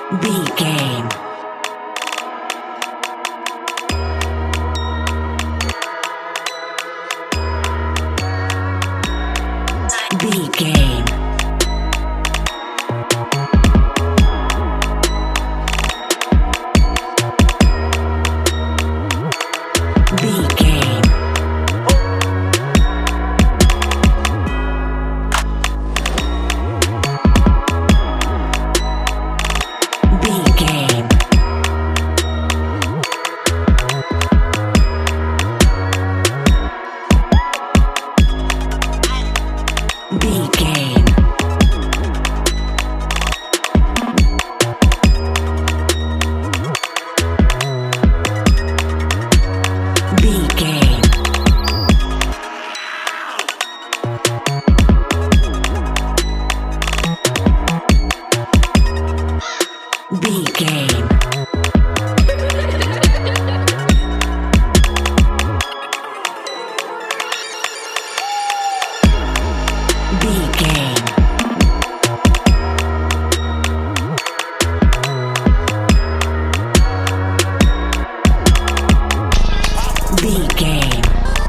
B game. B game. B game. B game. B game. B game. B game. B game. B game.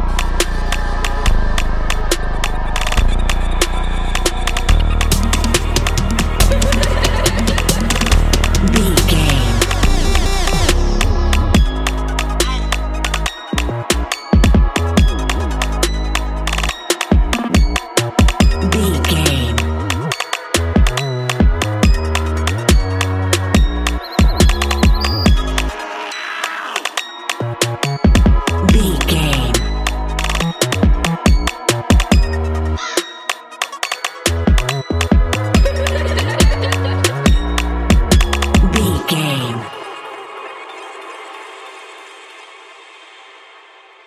B game. B game. B game. B game.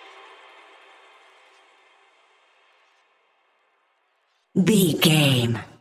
B game.